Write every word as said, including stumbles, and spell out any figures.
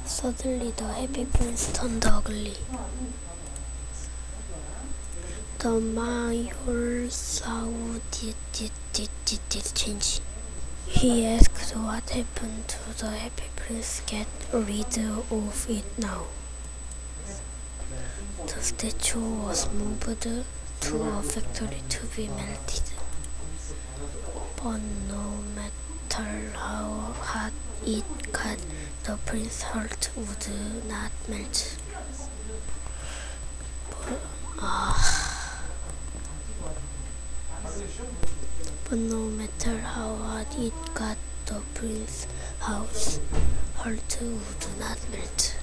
Suddenly the happy prince turned ugly. The mayor saw did did did did did change. He asked what happened to the happy prince. Get rid of it now. The statue was moved to a factory to be melted. But no matter how hot it got, the prince's heart would not melt. But, ah. but no matter how hot it got, the prince's house heart would not melt.